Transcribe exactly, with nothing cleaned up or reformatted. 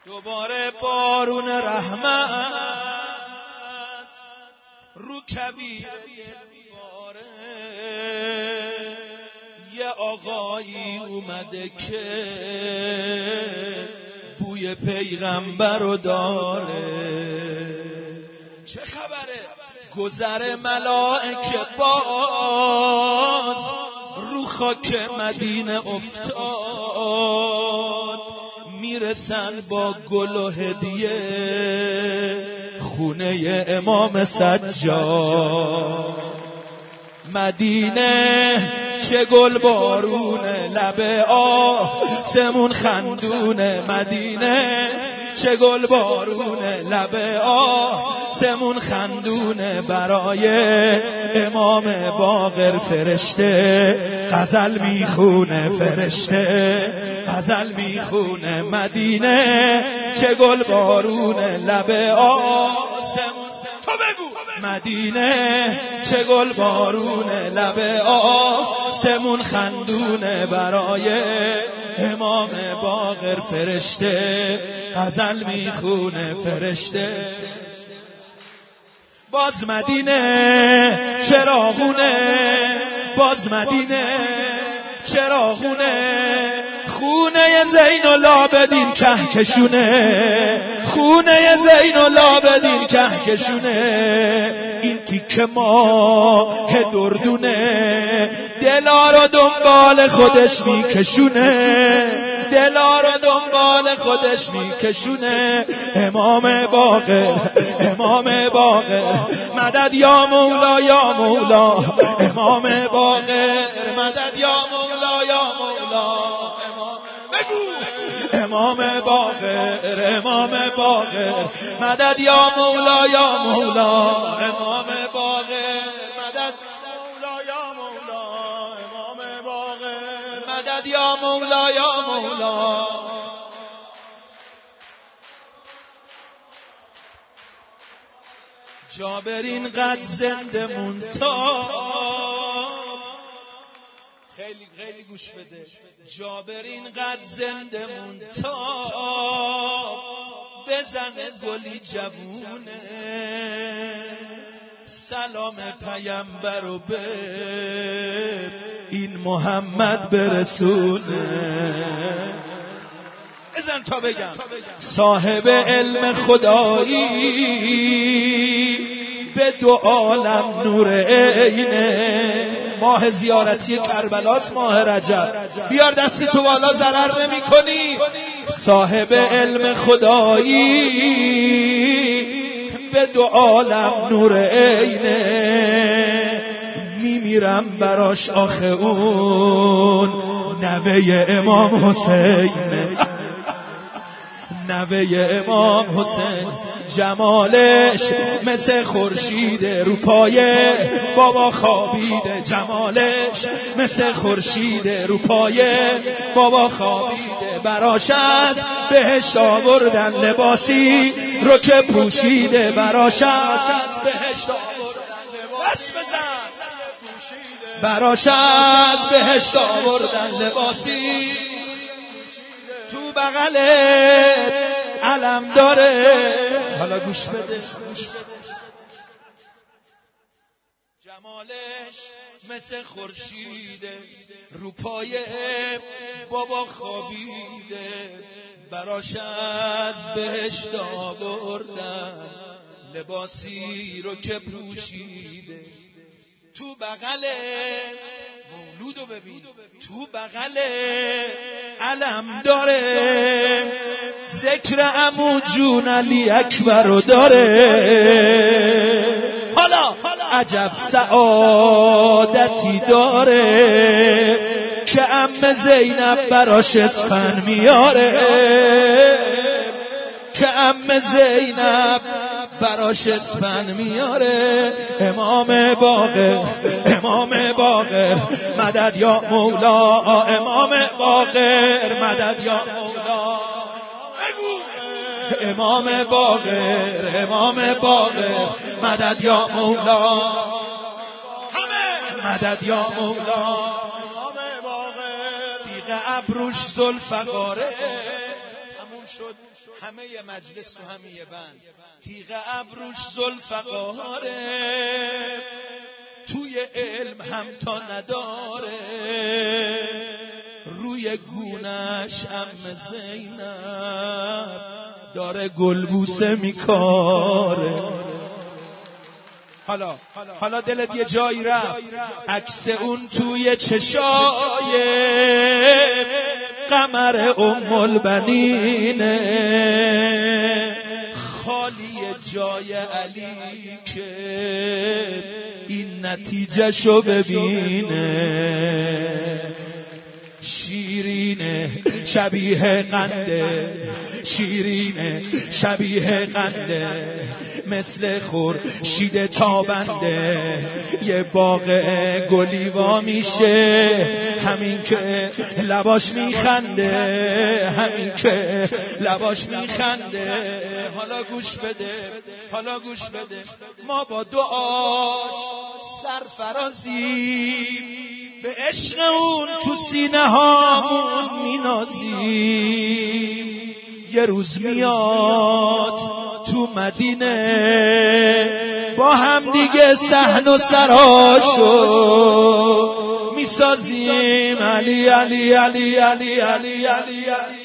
دوباره بارون رحمت رو کبیر باره، یه آقایی اومده که بوی پیغمبر رو داره. چه خبره؟ گذر ملائکه باز رو خاک مدینه افتاد، میرسن با گل و هدیه خونه امام سجاد. مدینه چه گل بارونه، لب آسمون خندونه. مدینه چه گل بارونه، لب آسمون خندونه. برای امام باقر فرشته غزل میخونه، فرشته غزل میخونه. مدینه چه گل بارونه، لب آسمون، تو بگو. مدینه چه گل بارونه، لب آسمون خندونه. برای امام باقر فرشته غزل میخونه، فرشته. باز مدینه چراغونه، باز مدینه چراغونه. خونه زین العابدین کهکشونه، خونه زین العابدین کهکشونه. این تیکه ماه دردونه، دلا رو دنبال خودش میکشونه، دلا رو دنبال خودش میکشونه. امام باقر، امام باقر مدد یا مولا یا مولا. امام باقر مدد یا مولا یا مولا. امام باقر، امام باقر مدد یا مولا یا مولا. امام باقر مدد مولا یا مولا. امام باقر مدد یا مولا یا مولا. جابر اینقدر زنده مونتا، خیلی خیلی گوش بده. جابر اینقدر زنده مونتا، بزنه گلی جوونه. سلام پیامبر رو به این محمد برسونه. بزن تا بگم. صاحب علم خدایی به دو عالم نور عینه. ماه زیارتی کربلاس ماه رجب، بیار دستی تو بالا ضرر نمی کنی. صاحب علم خدایی به دو عالم نور عینه. میمیرم براش آخه اون نوه امام حسینه، نوه امام حسین. جمالش مثل خورشید رو پایه بابا خوابیده. جمالش مثل خورشید رو پایه بابا خوابیده. براش از بهشت آوردن لباسی رو که پوشیده. براش از بهشت آوردن لباسی، براش از بهشت آوردن لباسی. تو بغل علم داره. حالا گوش بده، گوش بده. جمالش مثل خورشیده رو پایه بابا خوابیده. براش از بهشت آوردن لباسی رو که پوشیده. تو بغل مولودو ببین، تو بغل علم داره. ذکر عمو جون علی اکبر رو داره. حالا عجب سعادتی داره که عم زینب براش اسفن میاره، که عم زینب براش اسفن میاره. امام باقر، امام باقر مدد یا مولا. امام باقر مدد یا مولا. امام باقر، امام باقر مدد یا مولا. همه مدد یا مولا. امام باقر تیغ ابروش ذوالفقاره، همه ی مجلس تو همه ی بند تیغ ابروش ذوالفقاره، توی علم هم تا نداره، روی گونش ام زینب داره گلبوسه میکاره. حالا حالا دلت یه جایی رفت، عکس اون توی چشای قمر ام البنینه، خالی جای علی که این نتیجه شو ببینه. شیرینه شبیه قنده، شیرینه شبیه قنده، مثل خورشید تابنده، یه باغ گلی وا میشه همین که لباش میخنده، همین که لباش میخنده. حالا گوش بده، حالا گوش بده، ما با دعاش سرفرازی به عشق اون تو سینه هامون مینازیم. یه روز میاد تو مدینه با هم دیگه صحن و سراشو میسازیم. علی علی علی علی علی علی علی